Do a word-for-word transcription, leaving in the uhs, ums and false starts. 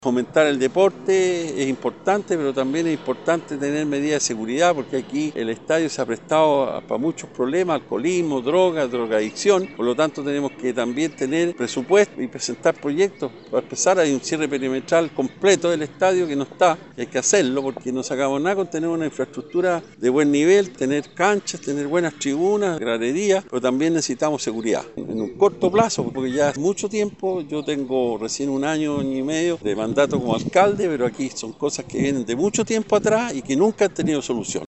Fomentar el deporte es importante, pero también es importante tener medidas de seguridad, porque aquí el estadio se ha prestado para muchos problemas, alcoholismo, drogas, drogadicción. Por lo tanto, tenemos que también tener presupuesto y presentar proyectos. Para empezar, hay un cierre perimetral completo del estadio que no está, y hay que hacerlo, porque no sacamos nada con tener una infraestructura de buen nivel, tener canchas, tener buenas tribunas, graderías, pero también necesitamos seguridad. En un corto plazo, porque ya hace mucho tiempo, yo tengo recién un año, año y medio de mandato como alcalde, pero aquí son cosas que vienen de mucho tiempo atrás y que nunca han tenido solución.